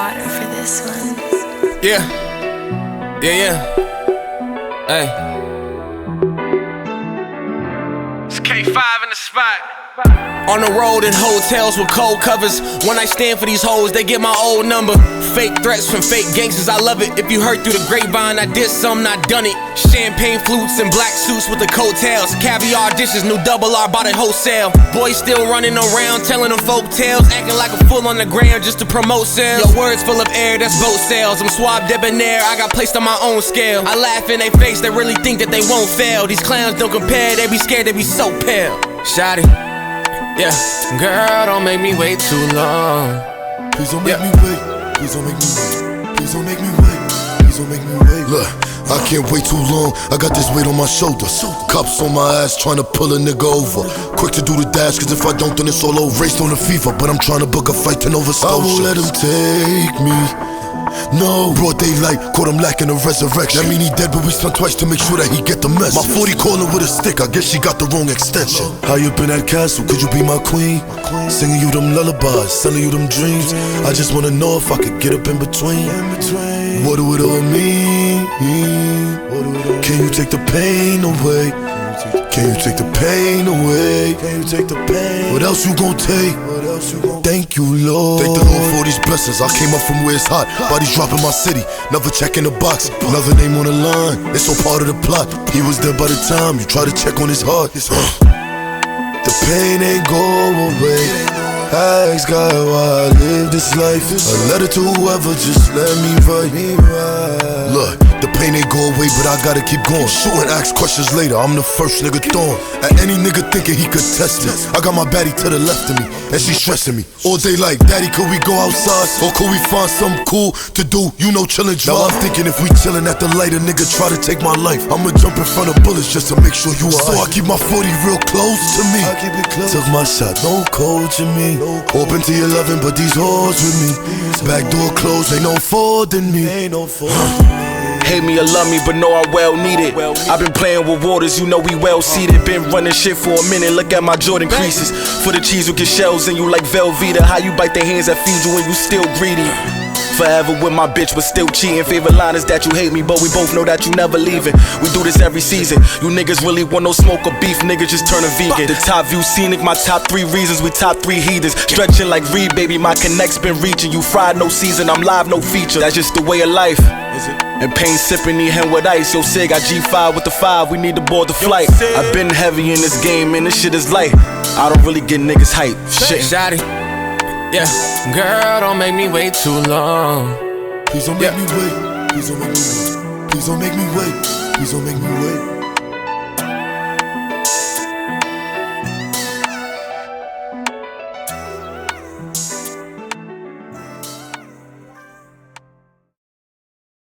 water for this one. Yeah. Hey. It's K5 in the spot. On the road in hotels with cold covers. When I stand for these hoes, they get my old number. Fake threats from fake gangsters, I love it. If you heard through the grapevine, I did something, I done it. Champagne flutes and black suits with the coattails. Caviar dishes, new double R, bought it wholesale. Boys still running around, telling them folk tales. Acting like a fool on the ground just to promote sales. Your words full of air, that's boat sales. I'm suave debonair, I got placed on my own scale. I laugh in their face, they really think that they won't fail. These clowns don't compare, they be scared, they be so pale. Shawty, yeah, girl, don't make me wait too long. Please don't make me wait. Please don't make me wait. Please don't make me wait. Please don't make me wait. Look, I can't wait too long. I got this weight on my shoulders. Cops on my ass trying to pull a nigga over. Quick to do the dash, cause if I don't, then it's all over. Raced on the FIFA, but I'm trying to book a fight to Nova Scotia. I won't let him take me. No, broad daylight, caught him lacking a resurrection. That mean he dead, but we spent twice to make sure that he get the message. My 40 calling with a stick, I guess she got the wrong extension. High up in that castle, could you be my queen? Singing you them lullabies, selling you them dreams. I just wanna know if I could get up in between. What do it all mean? Can you take the pain away? Can you take the pain away? Can you take the pain? What else you gon' take? Thank you, Lord. Thank the Lord for these blessings. I came up from where it's hot. Bodies dropping my city. Never checking the box. Another name on the line. It's all part of the plot. He was there by the time you try to check on his heart. The pain ain't go away. I ask God why I live this life. A letter to whoever, just let me write. Look, the pain ain't go away, but I gotta keep going. Shoot and ask questions later, I'm the first nigga throwing. At any nigga thinking he could test me. I got my baddie to the left of me, and she stressing me all day like, Daddy, could we go outside? Or could we find something cool to do? You know, chillin' drive. Now I'm thinking if we chillin' at the light, a nigga try to take my life, I'ma jump in front of bullets just to make sure you are. So I keep my 40 real close to me. Took my shot, no coaching me. Open to your loving, but these hoes with me. Back door closed, ain't no folding me. Hate me or love me, but know I well need it. I've been playing with waters, you know we well seated. Been running shit for a minute, look at my Jordan creases. For the cheese who get shells in you like Velveeta. How you bite the hands that feed you when you still greedy. Forever with my bitch, but still cheating. Favorite line is that you hate me, but we both know that you never leaving. We do this every season. You niggas really want no smoke or beef, niggas just turn a vegan. The top view scenic, my top 3 reasons, we top 3 heathens. Stretching like Reed, baby, my connect's been reaching. You fried, no season, I'm live, no feature. That's just the way of life. And pain sipping, need hand with ice. Yo, Sig, got G5 with the 5, we need to board the flight. I've been heavy in this game, man, this shit is light. I don't really get niggas hype. Shit. Shawty, yeah, girl, don't make me wait too long. Please don't make me wait. Please don't make me wait. Please don't make me wait. Please don't make me wait.